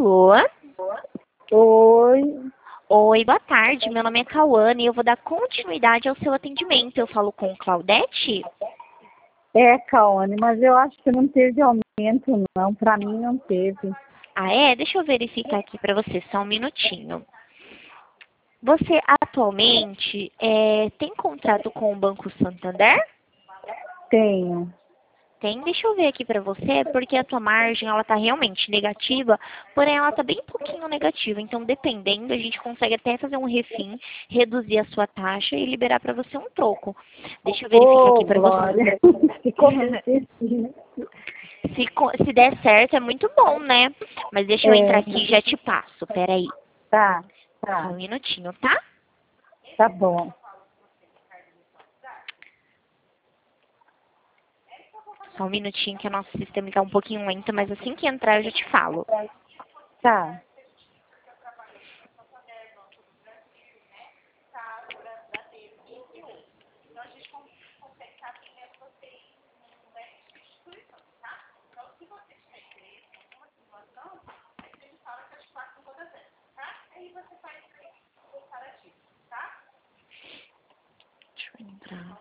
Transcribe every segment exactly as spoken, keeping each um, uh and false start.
Alô? Oi, Oi, boa tarde. Meu nome é Cauane e eu vou dar continuidade ao seu atendimento. Eu falo com Claudete? é, Caone, mas eu acho que não teve aumento, não. Para mim não teve. Ah, é? Deixa eu verificar aqui para você, só um minutinho. Você atualmente é, tem contrato com o Banco Santander? Tenho. Tem, deixa eu ver aqui para você, porque a tua margem, ela tá realmente negativa, porém ela tá bem pouquinho negativa, então dependendo, a gente consegue até fazer um refim, reduzir a sua taxa e liberar para você um troco. Deixa eu verificar Ô, aqui para Glória, você. ficou bem difícil. Se, co- se der certo, é muito bom, né? Mas deixa eu entrar É, aqui e já te passo, peraí. tá, Só um tá, minutinho, tá? tá bom. Só um minutinho que o nosso sistema está um pouquinho lento, mas assim que entrar eu já te falo. Tá. Deixa eu entrar.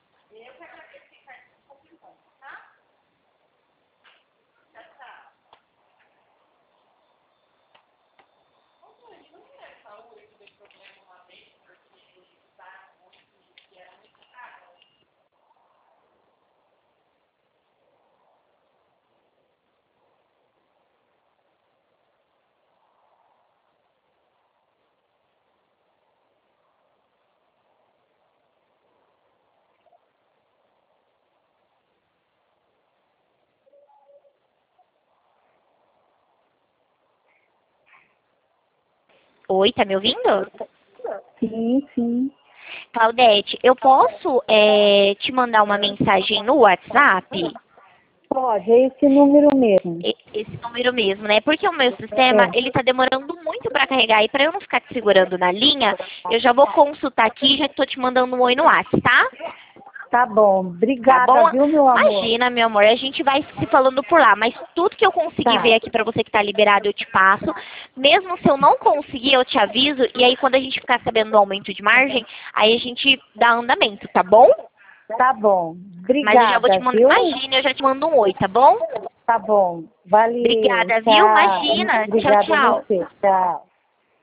Oi, tá me ouvindo? Sim, sim. Claudete, eu posso é, te mandar uma mensagem no WhatsApp? Pode, é esse número mesmo. E- Esse número mesmo, né? Porque o meu sistema, É, ele tá demorando muito para carregar. E para eu não ficar te segurando na linha, eu já vou consultar aqui e já tô te mandando um oi no WhatsApp, tá? tá bom. Tá Obrigada, bom? viu, meu amor? Imagina, meu amor, a gente vai se falando por lá, mas tudo que eu conseguir ver Tá, aqui pra você que tá liberado, eu te passo. Mesmo se eu não conseguir, eu te aviso, e aí quando a gente ficar sabendo do aumento de margem, aí a gente dá andamento, tá bom? tá bom. Mas eu já vou te Obrigada, mandar, viu? imagina, eu já te mando um oi, tá bom? Tá bom. Valeu, Obrigada, viu? tchau. Imagina. Tchau, Obrigada a tchau. você, tchau.